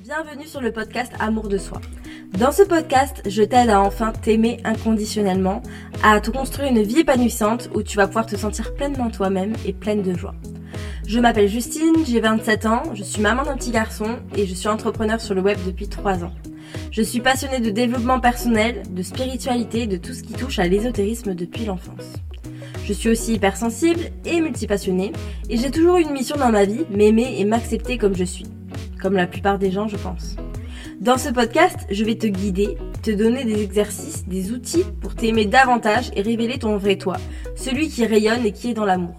Bienvenue sur le podcast Amour de soi. Dans ce podcast, je t'aide à enfin t'aimer inconditionnellement, à te construire une vie épanouissante où tu vas pouvoir te sentir pleinement toi-même et pleine de joie. Je m'appelle Justine, j'ai 27 ans, je suis maman d'un petit garçon et je suis entrepreneur sur le web depuis 3 ans. Je suis passionnée de développement personnel, de spiritualité, de tout ce qui touche à l'ésotérisme depuis l'enfance. Je suis aussi hypersensible et multipassionnée et j'ai toujours eu une mission dans ma vie, m'aimer et m'accepter comme je suis. Comme la plupart des gens, je pense. Dans ce podcast, je vais te guider, te donner des exercices, des outils pour t'aimer davantage et révéler ton vrai toi, celui qui rayonne et qui est dans l'amour.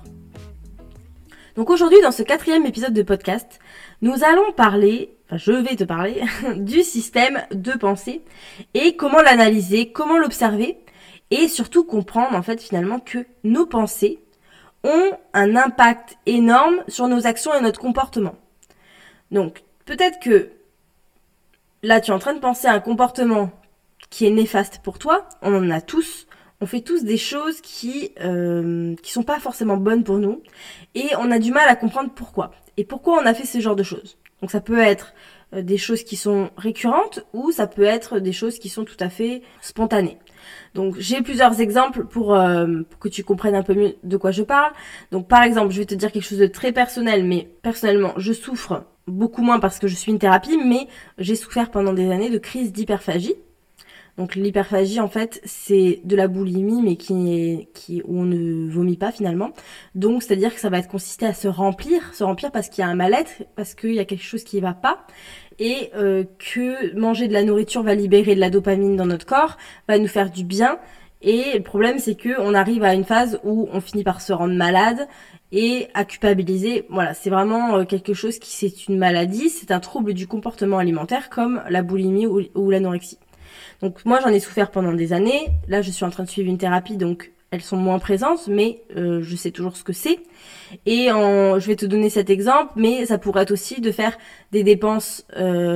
Donc aujourd'hui, dans ce 4e épisode de podcast, je vais te parler du système de pensée et comment l'analyser, comment l'observer et surtout comprendre en fait finalement que nos pensées ont un impact énorme sur nos actions et notre comportement. Donc, peut-être que là, tu es en train de penser à un comportement qui est néfaste pour toi. On en a tous. On fait tous des choses qui sont pas forcément bonnes pour nous. Et on a du mal à comprendre pourquoi. Et pourquoi on a fait ce genre de choses. Donc, ça peut être des choses qui sont récurrentes ou ça peut être des choses qui sont tout à fait spontanées. Donc, j'ai plusieurs exemples pour que tu comprennes un peu mieux de quoi je parle. Donc, par exemple, je vais te dire quelque chose de très personnel, mais personnellement, je souffre beaucoup moins parce que je suis une thérapie, mais j'ai souffert pendant des années de crise d'hyperphagie. Donc l'hyperphagie en fait c'est de la boulimie mais où on ne vomit pas finalement. Donc c'est-à-dire que ça va consister à se remplir parce qu'il y a un mal-être, parce qu'il y a quelque chose qui va pas et que manger de la nourriture va libérer de la dopamine dans notre corps, va nous faire du bien. Et le problème c'est que on arrive à une phase où on finit par se rendre malade et à culpabiliser. Voilà, c'est vraiment quelque chose c'est une maladie, c'est un trouble du comportement alimentaire comme la boulimie ou l'anorexie. Donc moi j'en ai souffert pendant des années, là je suis en train de suivre une thérapie donc elles sont moins présentes mais je sais toujours ce que c'est. Et je vais te donner cet exemple, mais ça pourrait être aussi de faire des dépenses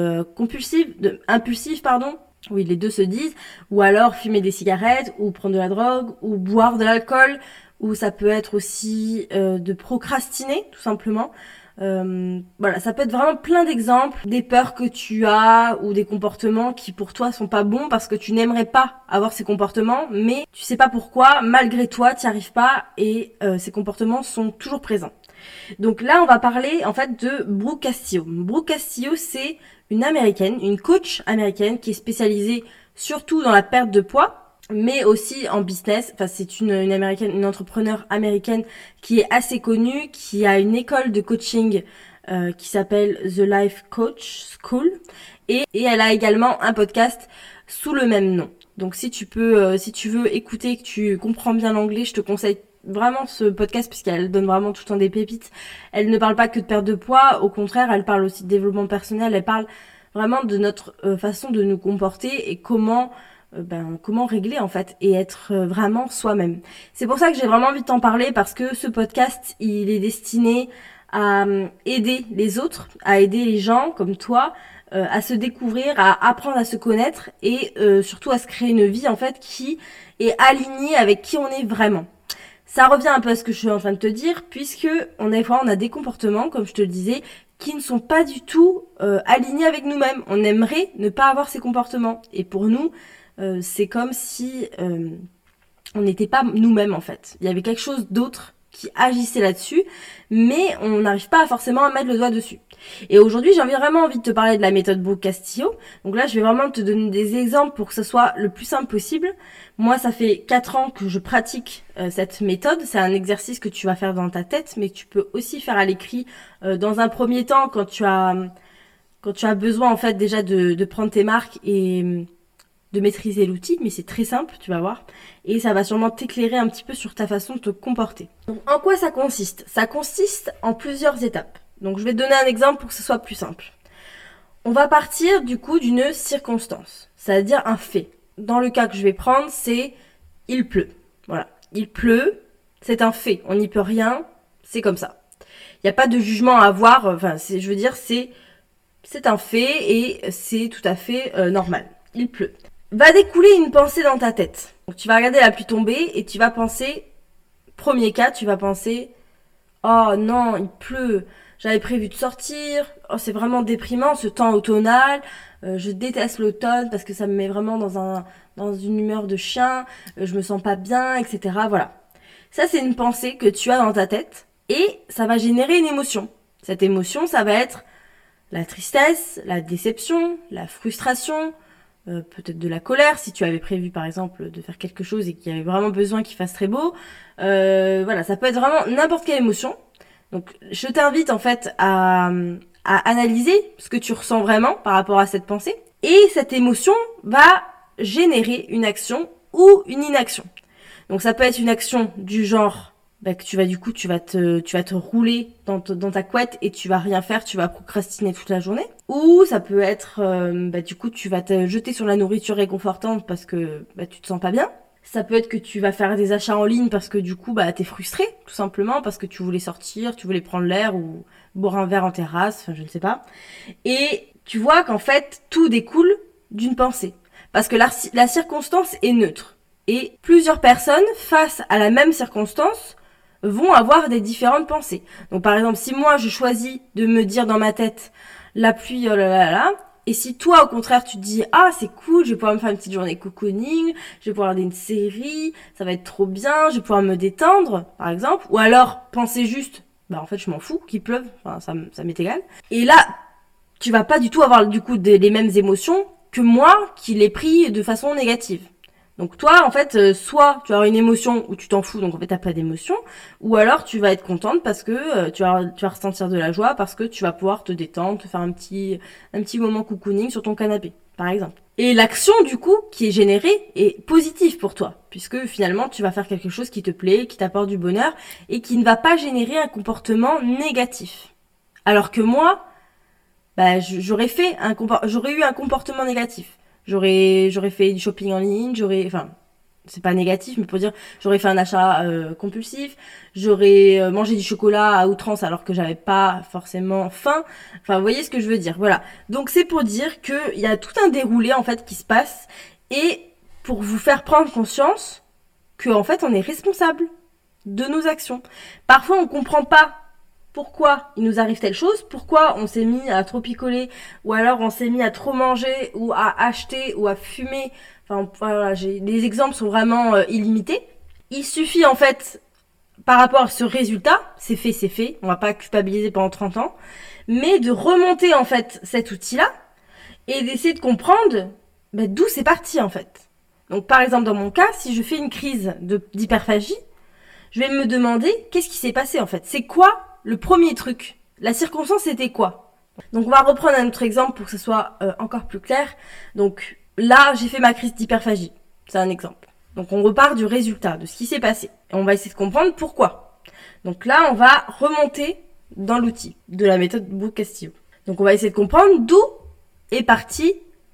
impulsives. Oui, les deux se disent, ou alors fumer des cigarettes, ou prendre de la drogue, ou boire de l'alcool, ou ça peut être aussi de procrastiner, tout simplement. Voilà, ça peut être vraiment plein d'exemples, des peurs que tu as, ou des comportements qui pour toi sont pas bons parce que tu n'aimerais pas avoir ces comportements, mais tu sais pas pourquoi, malgré toi, tu n'y arrives pas, et ces comportements sont toujours présents. Donc là, on va parler en fait de Brooke Castillo. Brooke Castillo, c'est une coach américaine qui est spécialisée surtout dans la perte de poids, mais aussi en business. Enfin, c'est une entrepreneure américaine qui est assez connue, qui a une école de coaching qui s'appelle The Life Coach School, et elle a également un podcast sous le même nom. Donc si tu veux écouter, que tu comprends bien l'anglais, je te conseille vraiment ce podcast puisqu'elle donne vraiment tout le temps des pépites. Elle ne parle pas que de perte de poids, au contraire, elle parle aussi de développement personnel, elle parle vraiment de notre façon de nous comporter et comment régler en fait et être vraiment soi-même. C'est pour ça que j'ai vraiment envie de t'en parler parce que ce podcast, il est destiné à aider les autres, à aider les gens comme toi à se découvrir, à apprendre à se connaître et surtout à se créer une vie en fait qui est alignée avec qui on est vraiment. Ça revient un peu à ce que je suis en train de te dire, puisque on a des comportements, comme je te le disais, qui ne sont pas du tout alignés avec nous-mêmes. On aimerait ne pas avoir ces comportements. Et pour nous, c'est comme si on n'était pas nous-mêmes en fait. Il y avait quelque chose d'autre qui agissait là-dessus, mais on n'arrive pas forcément à mettre le doigt dessus. Et aujourd'hui, j'ai vraiment envie de te parler de la méthode Brooke Castillo. Donc là, je vais vraiment te donner des exemples pour que ce soit le plus simple possible. Moi, ça fait 4 ans que je pratique cette méthode. C'est un exercice que tu vas faire dans ta tête, mais que tu peux aussi faire à l'écrit dans un premier temps quand tu as besoin en fait déjà de prendre tes marques et de maîtriser l'outil, mais c'est très simple, tu vas voir, et ça va sûrement t'éclairer un petit peu sur ta façon de te comporter. Donc, en quoi ça consiste ? Ça consiste en plusieurs étapes. Donc, je vais te donner un exemple pour que ce soit plus simple. On va partir du coup d'une circonstance, c'est-à-dire un fait. Dans le cas que je vais prendre, c'est il pleut. Voilà, il pleut, c'est un fait, on n'y peut rien, c'est comme ça. Il n'y a pas de jugement à avoir, c'est un fait et c'est tout à fait normal. Il pleut. Va découler une pensée dans ta tête. Donc tu vas regarder la pluie tomber et tu vas penser, premier cas, tu vas penser, oh non, il pleut, j'avais prévu de sortir, oh, c'est vraiment déprimant ce temps automnal, je déteste l'automne parce que ça me met vraiment dans une humeur de chien, je me sens pas bien, etc. Voilà. Ça, c'est une pensée que tu as dans ta tête et ça va générer une émotion. Cette émotion, ça va être la tristesse, la déception, la frustration, peut-être de la colère si tu avais prévu par exemple de faire quelque chose et qu'il y avait vraiment besoin qu'il fasse très beau. Voilà, ça peut être vraiment n'importe quelle émotion. Donc je t'invite en fait à analyser ce que tu ressens vraiment par rapport à cette pensée. Et cette émotion va générer une action ou une inaction. Donc ça peut être une action du genre que tu vas te rouler dans ta couette et tu vas rien faire, tu vas procrastiner toute la journée. Ou ça peut être du coup tu vas te jeter sur la nourriture réconfortante parce que tu te sens pas bien. Ça peut être que tu vas faire des achats en ligne parce que du coup t'es frustré tout simplement parce que tu voulais sortir, tu voulais prendre l'air ou boire un verre en terrasse, enfin je ne sais pas. Et tu vois qu'en fait tout découle d'une pensée parce que la circonstance est neutre. Et plusieurs personnes, face à la même circonstance, vont avoir des différentes pensées. Donc par exemple, si moi je choisis de me dire dans ma tête la pluie, oh là là là, et si toi au contraire tu te dis ah c'est cool, je vais pouvoir me faire une petite journée cocooning, je vais pouvoir regarder une série, ça va être trop bien, je vais pouvoir me détendre par exemple, ou alors penser juste en fait je m'en fous qu'il pleuve, enfin ça m'est égal. Et là tu vas pas du tout avoir du coup les mêmes émotions que moi qui l'ai pris de façon négative. Donc toi, en fait, soit tu as une émotion où tu t'en fous, donc en fait t'as pas d'émotion, ou alors tu vas être contente parce que tu vas ressentir de la joie parce que tu vas pouvoir te détendre, te faire un petit moment cocooning sur ton canapé, par exemple. Et l'action du coup qui est générée est positive pour toi, puisque finalement tu vas faire quelque chose qui te plaît, qui t'apporte du bonheur et qui ne va pas générer un comportement négatif. Alors que moi, j'aurais eu un comportement négatif. J'aurais fait du shopping en ligne, c'est pas négatif, mais pour dire, j'aurais fait un achat compulsif, j'aurais mangé du chocolat à outrance alors que j'avais pas forcément faim. Enfin, vous voyez ce que je veux dire. Voilà. Donc c'est pour dire que il y a tout un déroulé en fait qui se passe et pour vous faire prendre conscience que en fait on est responsable de nos actions. Parfois on comprend pas pourquoi il nous arrive telle chose, pourquoi on s'est mis à trop picoler, ou alors on s'est mis à trop manger, ou à acheter, ou à fumer. Enfin, voilà, les exemples sont vraiment illimités. Il suffit en fait, par rapport à ce résultat, c'est fait, on va pas culpabiliser pendant 30 ans, mais de remonter en fait cet outil-là, et d'essayer de comprendre d'où c'est parti en fait. Donc par exemple dans mon cas, si je fais une crise d'hyperphagie, je vais me demander qu'est-ce qui s'est passé en fait. C'est quoi le premier truc? La circonstance c'était quoi? Donc on va reprendre un autre exemple pour que ce soit encore plus clair. Donc là j'ai fait ma crise d'hyperphagie. C'est un exemple. Donc on repart du résultat, de ce qui s'est passé. Et on va essayer de comprendre pourquoi. Donc là on va remonter dans l'outil de la méthode Brooke-Castillo. Donc on va essayer de comprendre d'où est parti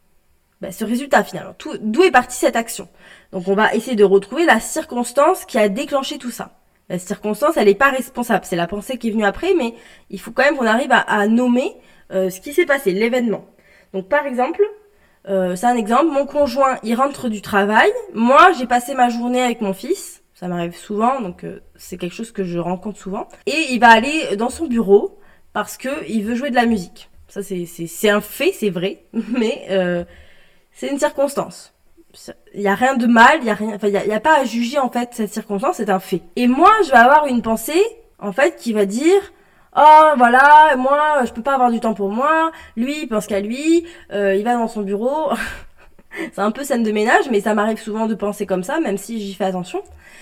ce résultat finalement. D'où est partie cette action. Donc on va essayer de retrouver la circonstance qui a déclenché tout ça. La circonstance, elle n'est pas responsable. C'est la pensée qui est venue après, mais il faut quand même qu'on arrive à nommer ce qui s'est passé, l'événement. Donc par exemple, c'est un exemple, mon conjoint, il rentre du travail. Moi, j'ai passé ma journée avec mon fils. Ça m'arrive souvent, donc c'est quelque chose que je rencontre souvent. Et il va aller dans son bureau parce qu'il veut jouer de la musique. Ça, c'est un fait, c'est vrai, mais c'est une circonstance. Il y a rien de mal, il y a pas à juger en fait cette circonstance, c'est un fait. Et moi, je vais avoir une pensée en fait qui va dire oh voilà, moi je peux pas avoir du temps pour moi, lui il pense qu'à lui, il va dans son bureau. C'est un peu scène de ménage, mais ça m'arrive souvent de penser comme ça, même si j'y fais attention.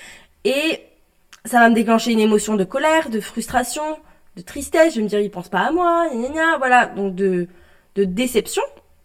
Et ça va me déclencher une émotion de colère, de frustration, de tristesse, je vais me dire il pense pas à moi, gna gna gna, voilà, donc de déception.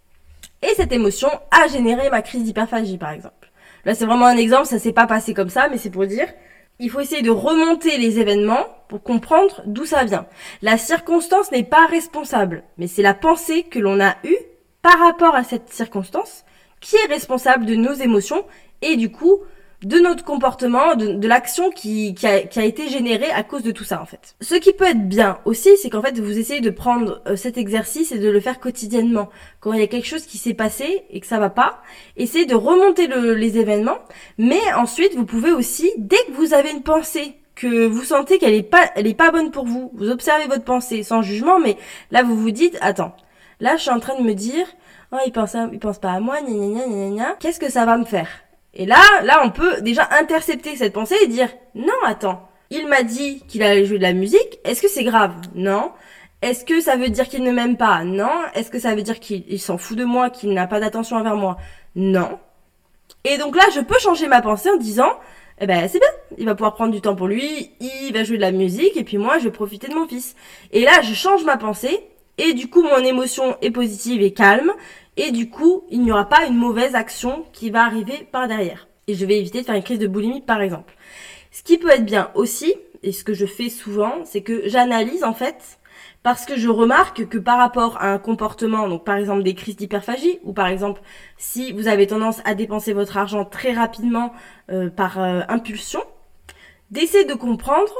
Et cette émotion a généré ma crise d'hyperphagie, par exemple. Là, c'est vraiment un exemple, ça s'est pas passé comme ça, mais c'est pour dire, il faut essayer de remonter les événements pour comprendre d'où ça vient. La circonstance n'est pas responsable, mais c'est la pensée que l'on a eue par rapport à cette circonstance qui est responsable de nos émotions et du coup, de notre comportement, de l'action qui a été générée à cause de tout ça en fait. Ce qui peut être bien aussi, c'est qu'en fait vous essayez de prendre cet exercice et de le faire quotidiennement. Quand il y a quelque chose qui s'est passé et que ça va pas, essayez de remonter les événements, mais ensuite vous pouvez aussi, dès que vous avez une pensée que vous sentez qu'elle est pas bonne pour vous. Vous observez votre pensée sans jugement, mais là vous vous dites, attends, là je suis en train de me dire, oh il pense pas à moi, gna gna gna gna gna, qu'est-ce que ça va me faire? Et là on peut déjà intercepter cette pensée et dire, non attends, il m'a dit qu'il allait jouer de la musique, est-ce que c'est grave? Non. Est-ce que ça veut dire qu'il ne m'aime pas? Non. Est-ce que ça veut dire qu'il s'en fout de moi, qu'il n'a pas d'attention envers moi? Non. Et donc là, je peux changer ma pensée en disant, eh ben c'est bien, il va pouvoir prendre du temps pour lui, il va jouer de la musique, et puis moi, je vais profiter de mon fils. Et là, je change ma pensée, et du coup, mon émotion est positive et calme, et du coup, il n'y aura pas une mauvaise action qui va arriver par derrière. Et je vais éviter de faire une crise de boulimie, par exemple. Ce qui peut être bien aussi, et ce que je fais souvent, c'est que j'analyse en fait, parce que je remarque que par rapport à un comportement, donc par exemple des crises d'hyperphagie, ou par exemple si vous avez tendance à dépenser votre argent très rapidement par impulsion, d'essayer de comprendre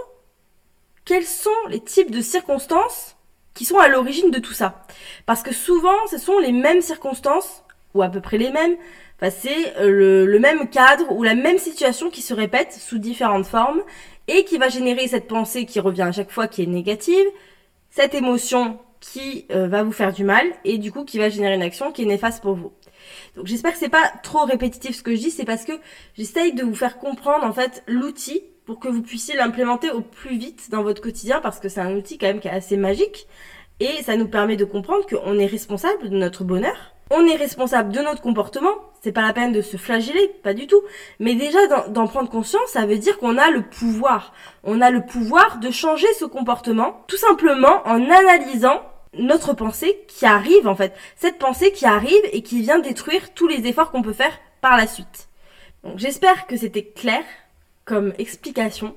quels sont les types de circonstances qui sont à l'origine de tout ça. Parce que souvent, ce sont les mêmes circonstances, ou à peu près les mêmes, enfin, c'est le même cadre ou la même situation qui se répète sous différentes formes et qui va générer cette pensée qui revient à chaque fois qui est négative, cette émotion qui va vous faire du mal et du coup qui va générer une action qui est néfaste pour vous. Donc j'espère que c'est pas trop répétitif ce que je dis, c'est parce que j'essaye de vous faire comprendre en fait l'outil pour que vous puissiez l'implémenter au plus vite dans votre quotidien parce que c'est un outil quand même qui est assez magique et ça nous permet de comprendre qu'on est responsable de notre bonheur. On est responsable de notre comportement, c'est pas la peine de se flageller, pas du tout. Mais déjà, d'en prendre conscience, ça veut dire qu'on a le pouvoir. On a le pouvoir de changer ce comportement, tout simplement en analysant notre pensée qui arrive, en fait. Cette pensée qui arrive et qui vient détruire tous les efforts qu'on peut faire par la suite. Donc, j'espère que c'était clair comme explication.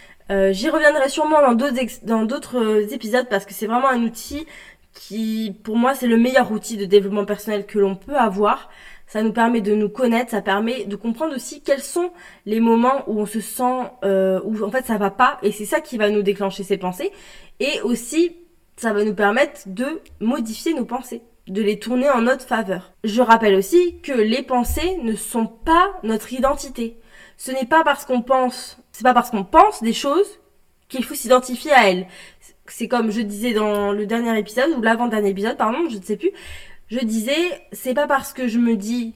J'y reviendrai sûrement dans d'autres épisodes parce que c'est vraiment un outil qui, pour moi, c'est le meilleur outil de développement personnel que l'on peut avoir. Ça nous permet de nous connaître, ça permet de comprendre aussi quels sont les moments où on se sent, où en fait ça va pas, et c'est ça qui va nous déclencher ces pensées. Et aussi, ça va nous permettre de modifier nos pensées, de les tourner en notre faveur. Je rappelle aussi que les pensées ne sont pas notre identité. Ce n'est pas parce qu'on pense, c'est pas parce qu'on pense des choses qu'il faut s'identifier à elles. C'est comme je disais dans le dernier épisode, ou l'avant-dernier épisode, pardon, je ne sais plus. Je disais, c'est pas parce que je me dis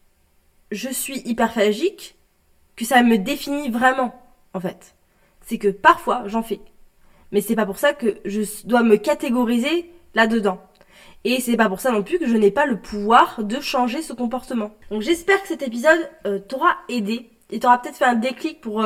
je suis hyperphagique que ça me définit vraiment, en fait. C'est que parfois, j'en fais. Mais c'est pas pour ça que je dois me catégoriser là-dedans. Et c'est pas pour ça non plus que je n'ai pas le pouvoir de changer ce comportement. Donc j'espère que cet épisode t'aura aidé et t'aura peut-être fait un déclic pour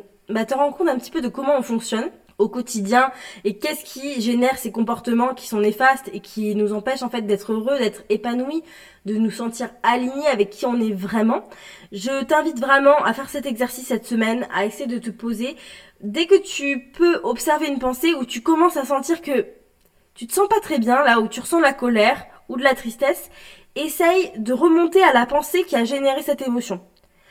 te rendre compte un petit peu de comment on fonctionne au quotidien et qu'est-ce qui génère ces comportements qui sont néfastes et qui nous empêchent en fait d'être heureux, d'être épanouis, de nous sentir alignés avec qui on est vraiment. Je t'invite vraiment à faire cet exercice cette semaine, à essayer de te poser. Dès que tu peux observer une pensée où tu commences à sentir que tu te sens pas très bien, là où tu ressens de la colère ou de la tristesse, essaye de remonter à la pensée qui a généré cette émotion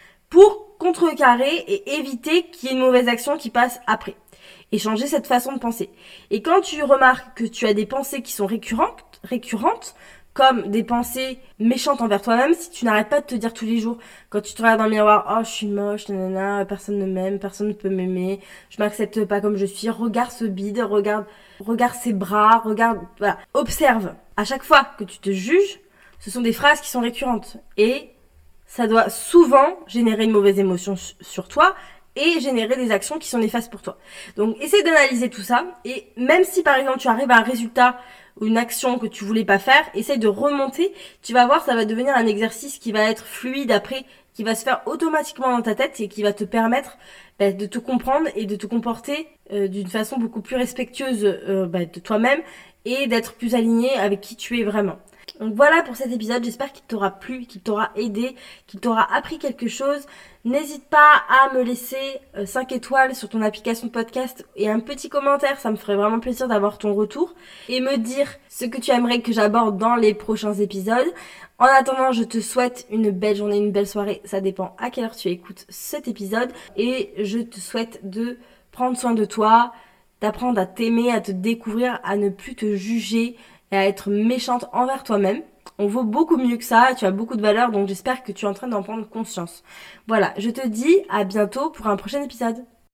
pour contrecarrer et éviter qu'il y ait une mauvaise action qui passe après. Et changer cette façon de penser. Et quand tu remarques que tu as des pensées qui sont récurrentes, comme des pensées méchantes envers toi-même, si tu n'arrêtes pas de te dire tous les jours, quand tu te regardes dans le miroir, oh je suis moche, nanana, personne ne m'aime, personne ne peut m'aimer, je m'accepte pas comme je suis, regarde ce bide, regarde ses bras, voilà. Observe. À chaque fois que tu te juges, ce sont des phrases qui sont récurrentes. Et ça doit souvent générer une mauvaise émotion sur toi, et générer des actions qui sont néfastes pour toi. Donc, essaye d'analyser tout ça. Et même si, par exemple, tu arrives à un résultat ou une action que tu voulais pas faire, essaye de remonter. Tu vas voir, ça va devenir un exercice qui va être fluide après, qui va se faire automatiquement dans ta tête et qui va te permettre de te comprendre et de te comporter d'une façon beaucoup plus respectueuse de toi-même et d'être plus aligné avec qui tu es vraiment. Donc voilà pour cet épisode, j'espère qu'il t'aura plu, qu'il t'aura aidé, qu'il t'aura appris quelque chose. N'hésite pas à me laisser 5 étoiles sur ton application de podcast et un petit commentaire, ça me ferait vraiment plaisir d'avoir ton retour. Et me dire ce que tu aimerais que j'aborde dans les prochains épisodes. En attendant, je te souhaite une belle journée, une belle soirée, ça dépend à quelle heure tu écoutes cet épisode. Et je te souhaite de prendre soin de toi, d'apprendre à t'aimer, à te découvrir, à ne plus te juger et à être méchante envers toi-même. On vaut beaucoup mieux que ça, tu as beaucoup de valeur, donc j'espère que tu es en train d'en prendre conscience. Voilà, je te dis à bientôt pour un prochain épisode.